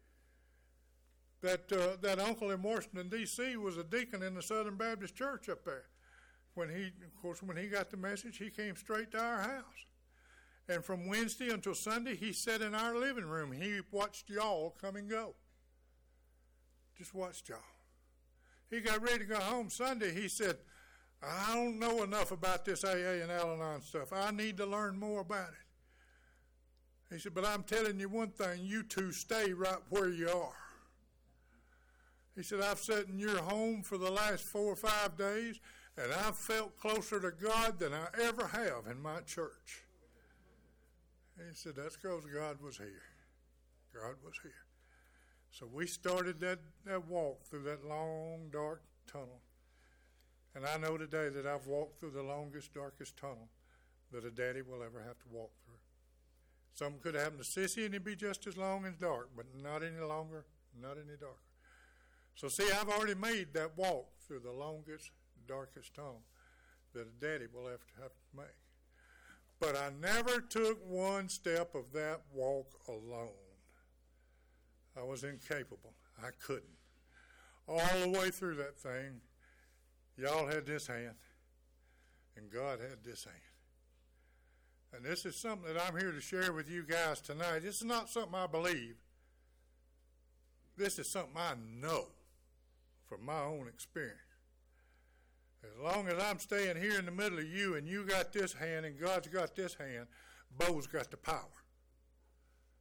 That uncle in Washington, D.C. was a deacon in the Southern Baptist Church up there. When he got the message, he came straight to our house. And from Wednesday until Sunday, he sat in our living room. He watched y'all come and go. Just watched y'all. He got ready to go home Sunday. He said, "I don't know enough about this AA and Al-Anon stuff. I need to learn more about it." He said, "But I'm telling you one thing, you two stay right where you are." He said, "I've sat in your home for the last 4 or 5 days, and I've felt closer to God than I ever have in my church." He said, "That's because God was here. God was here." So we started that walk through that long, dark tunnel. And I know today that I've walked through the longest, darkest tunnel that a daddy will ever have to walk through. Something could happen to Sissy and it'd be just as long and dark, but not any longer, not any darker. So see, I've already made that walk through the longest, darkest tunnel that a daddy will have to make. But I never took one step of that walk alone. I was incapable. I couldn't. All the way through that thing, y'all had this hand, and God had this hand. And this is something that I'm here to share with you guys tonight. This is not something I believe. This is something I know from my own experience. As long as I'm staying here in the middle of you, and you got this hand, and God's got this hand, Bo's got the power.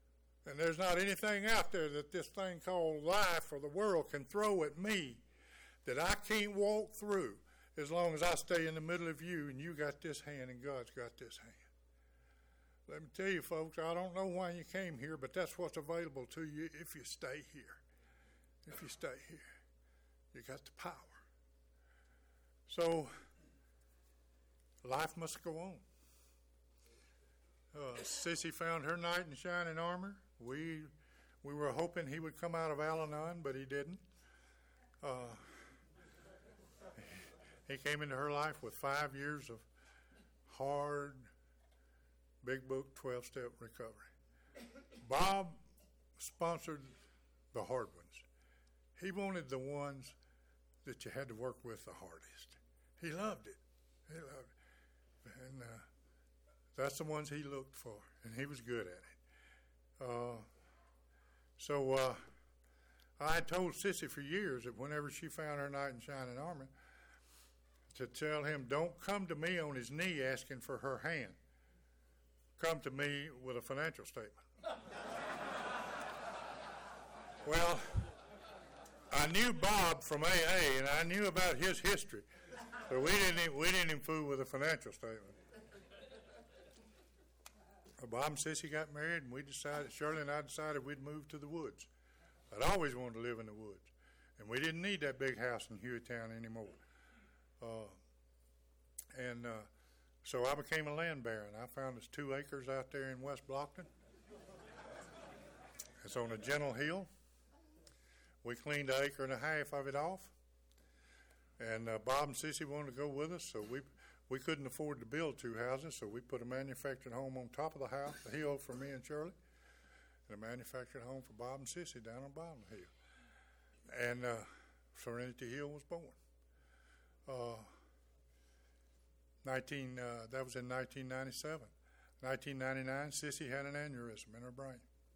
And there's not anything out there that this thing called life or the world can throw at me that I can't walk through as long as I stay in the middle of you and you got this hand and God's got this hand. Let me tell you, folks, I don't know why you came here, but that's what's available to you if you stay here. If you stay here, you got the power. So, life must go on. Sissy found her knight in shining armor. We were hoping he would come out of Al-Anon, but he didn't. He came into her life with 5 years of hard, big book, 12-step recovery. Bob sponsored the hard ones. He wanted the ones that you had to work with the hardest. He loved it. He loved it. And that's the ones he looked for, and he was good at it. So I had told Sissy for years that whenever she found her knight in shining armor, to tell him, don't come to me on his knee asking for her hand. Come to me with a financial statement. Well, I knew Bob from AA, and I knew about his history, so we didn't even fool with a financial statement. Bob and Sissy got married, and Shirley and I decided we'd move to the woods. I'd always wanted to live in the woods, and we didn't need that big house in Hueytown anymore. So I became a land baron. I found us 2 acres out there in West Blockton. It's on a gentle hill. We cleaned 1.5 acres of it off, and Bob and Sissy wanted to go with us, so we couldn't afford to build 2 houses, so we put a manufactured home on top of the house, the hill for me and Shirley, and a manufactured home for Bob and Sissy down on the bottom of the hill. And Serenity Hill was born. That was in 1997. 1999, Sissy had an aneurysm in her brain.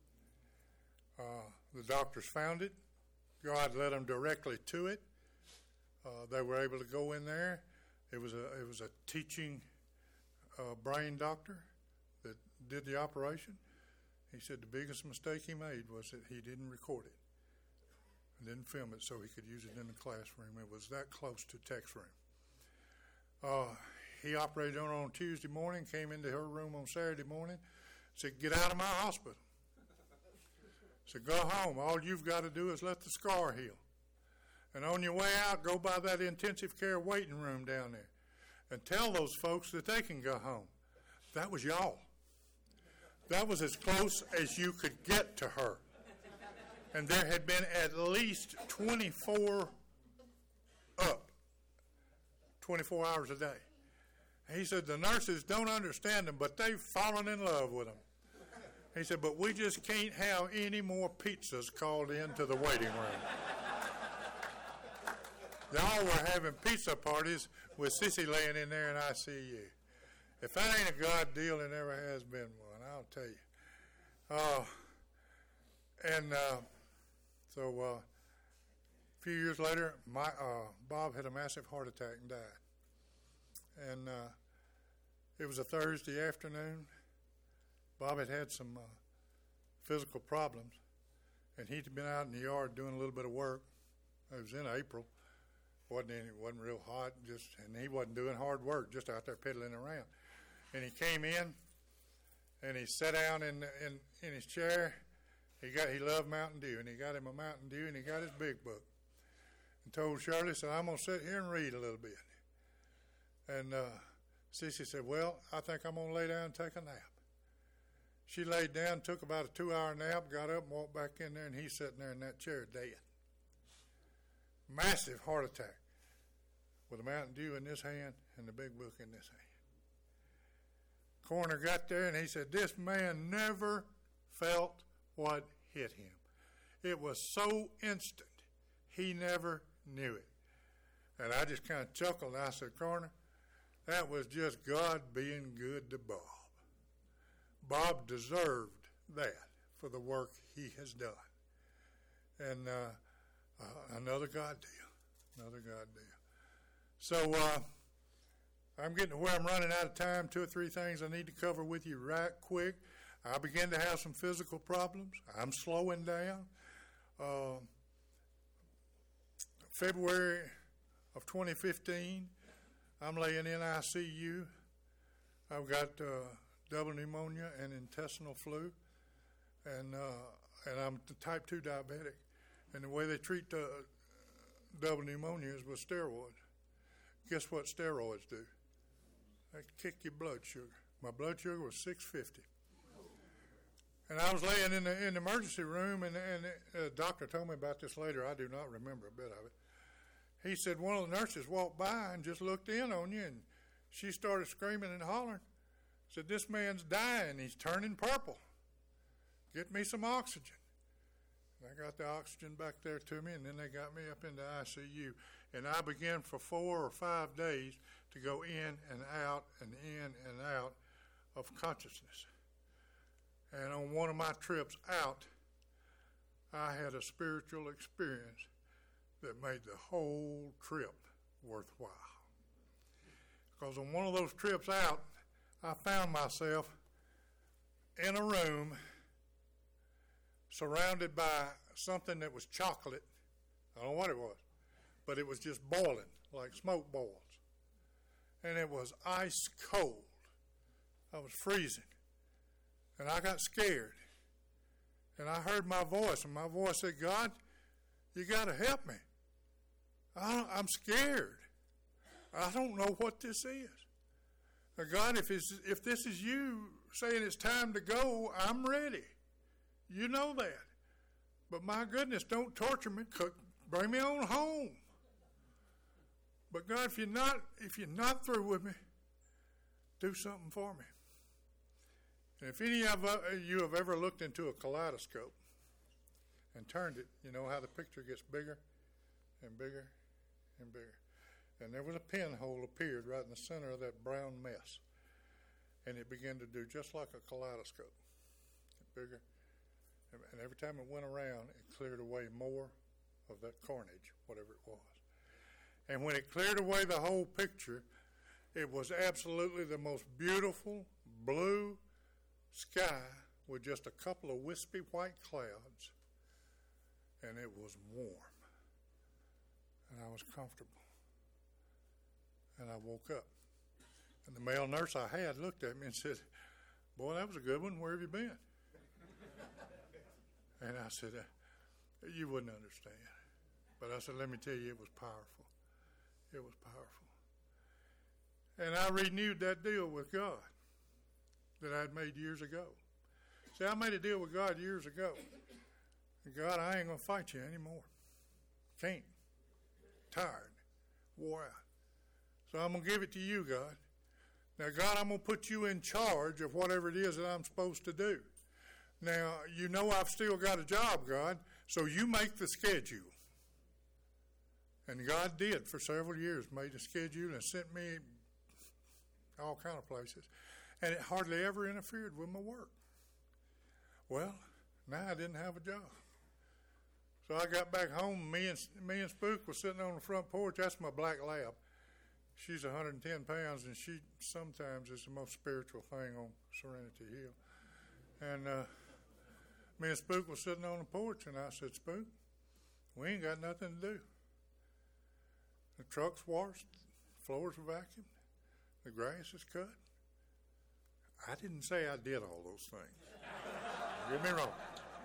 The doctors found it. God led them directly to it. They were able to go in there. It was a teaching brain doctor that did the operation. He said the biggest mistake he made was that he didn't record it and didn't film it so he could use it in the classroom. It was that close to text room. He operated on her on Tuesday morning, came into her room on Saturday morning, said, "Get out of my hospital." Said, "Go home. All you've got to do is let the scar heal. And on your way out, go by that intensive care waiting room down there and tell those folks that they can go home." That was y'all. That was as close as you could get to her. And there had been at least 24 hours a day. He said, the nurses don't understand them, but they've fallen in love with them. He said, but we just can't have any more pizzas called into the waiting room. Y'all were having pizza parties with Sissy laying in there in ICU. If that ain't a God deal, it never has been one, I'll tell you. So a few years later, Bob had a massive heart attack and died. And it was a Thursday afternoon. Bob had some physical problems, and he'd been out in the yard doing a little bit of work. It was in April. It wasn't real hot, and he wasn't doing hard work, just out there piddling around. And he came in, and he sat down in his chair. He loved Mountain Dew, and he got him a Mountain Dew, and he got his big book, and told Shirley, said, "I'm going to sit here and read a little bit." And Sissy said, "Well, I think I'm going to lay down and take a nap." She laid down, took about a 2-hour nap, got up and walked back in there, and he's sitting there in that chair dead. Massive heart attack with a Mountain Dew in this hand and the big book in this hand. Coroner got there, and he said, "This man never felt what hit him. It was so instant, he never knew it." And I just kind of chuckled, and I said, "Coroner, that was just God being good to Bob. Bob deserved that for the work he has done." And another God deal. So I'm getting to where I'm running out of time. 2 or 3 things I need to cover with you right quick. I began to have some physical problems. I'm slowing down. February of 2015, I'm laying in ICU. I've got double pneumonia and intestinal flu, and I'm type 2 diabetic. And the way they treat double pneumonia is with steroids. Guess what steroids do? They kick your blood sugar. My blood sugar was 650. And I was laying in the emergency room, and the doctor told me about this later. I do not remember a bit of it. He said one of the nurses walked by and just looked in on you, and she started screaming and hollering. Said, "This man's dying. He's turning purple. Get me some oxygen." And I got the oxygen back there to me, and then they got me up into ICU. And I began for 4 or 5 days to go in and out and in and out of consciousness. And on one of my trips out, I had a spiritual experience that made the whole trip worthwhile. Because on one of those trips out, I found myself in a room surrounded by something that was chocolate. I don't know what it was, but it was just boiling like smoke boils. And it was ice cold. I was freezing. And I got scared. And I heard my voice, and my voice said, "God, you got to help me. I'm scared. I don't know what this is. Now, God, if this is you saying it's time to go, I'm ready. You know that. But my goodness, don't torture me. Bring me on home. But God, if you're not through with me, do something for me." And if any of you have ever looked into a kaleidoscope and turned it, you know how the picture gets bigger and bigger and bigger. And there was a pinhole appeared right in the center of that brown mess. And it began to do just like a kaleidoscope. Bigger. And every time it went around, it cleared away more of that carnage, whatever it was. And when it cleared away the whole picture, it was absolutely the most beautiful blue sky with just a couple of wispy white clouds. And it was warm. And I was comfortable. And I woke up. And the male nurse I had looked at me and said, "Boy, that was a good one. Where have you been?" And I said, "You wouldn't understand." But I said, "Let me tell you, it was powerful. It was powerful." And I renewed that deal with God that I'd made years ago. See, I made a deal with God years ago. God, I ain't going to fight you anymore. Can't. Tired. Wore out. So I'm going to give it to you, God. Now, God, I'm going to put you in charge of whatever it is that I'm supposed to do. Now, you know I've still got a job, God, so you make the schedule. And God did for several years, made a schedule and sent me all kind of places. And it hardly ever interfered with my work. Well, now I didn't have a job. So I got back home. Me and Spook was sitting on the front porch. That's my black lab. She's 110 pounds, and she sometimes is the most spiritual thing on Serenity Hill. And me and Spook was sitting on the porch, and I said, "Spook, we ain't got nothing to do. The truck's washed, the floors are vacuumed, the grass is cut." I didn't say I did all those things. Get me wrong.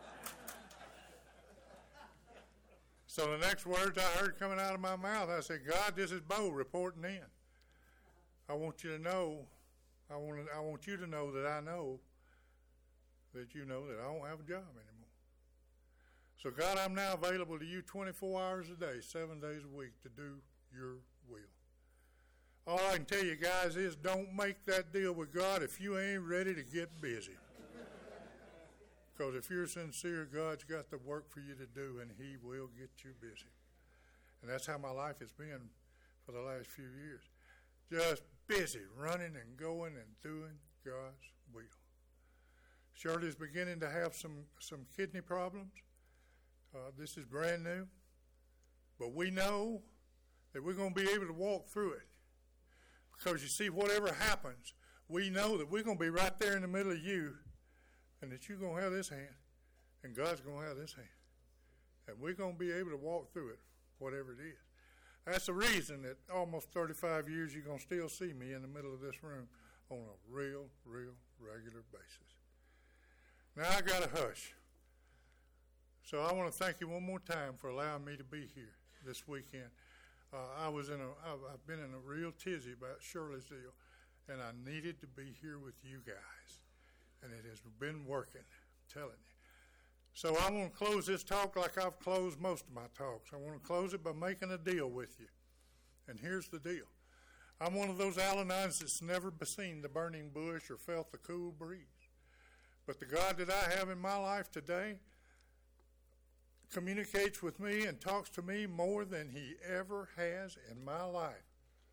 So the next words I heard coming out of my mouth, I said, "God, this is Bo reporting in. I want you to know, I want you to know that I know that you know that I don't have a job anymore. So God, I'm now available to you 24 hours a day, 7 days a week to do your will." All I can tell you guys is don't make that deal with God if you ain't ready to get busy. Because if you're sincere, God's got the work for you to do, and he will get you busy. And that's how my life has been for the last few years. Just busy, running and going and doing God's will. Shirley's beginning to have some kidney problems. This is brand new. But we know that we're going to be able to walk through it. Because you see, whatever happens, we know that we're going to be right there in the middle of you. and that you're going to have this hand, and God's going to have this hand. And we're going to be able to walk through it, whatever it is. That's the reason that almost 35 years you're going to still see me in the middle of this room on a real regular basis. Now I got to hush. So I want to thank you one more time for allowing me to be here this weekend. I've been in a real tizzy about Shirley's deal, and I needed to be here with you guys. And it has been working, I'm telling you. So I want to close this talk like I've closed most of my talks. I want to close it by making a deal with you. And here's the deal. I'm one of those Allenines that's never seen the burning bush or felt the cool breeze. But the God that I have in my life today communicates with me and talks to me more than he ever has in my life.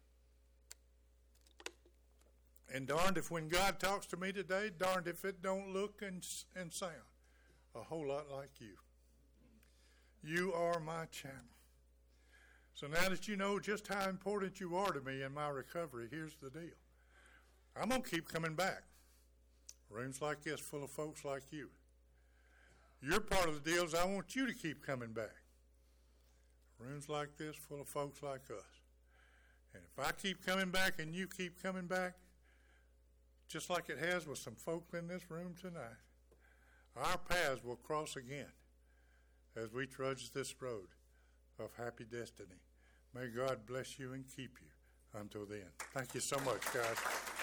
And darned if when God talks to me today, darned if it don't look and sound a whole lot like you. You are my champion. So now that you know just how important you are to me in my recovery, here's the deal. I'm going to keep coming back. Rooms like this full of folks like you. Your part of the deal is I want you to keep coming back. Rooms like this full of folks like us. And if I keep coming back and you keep coming back, just like it has with some folk in this room tonight, our paths will cross again as we trudge this road of happy destiny. May God bless you and keep you until then. Thank you so much, guys.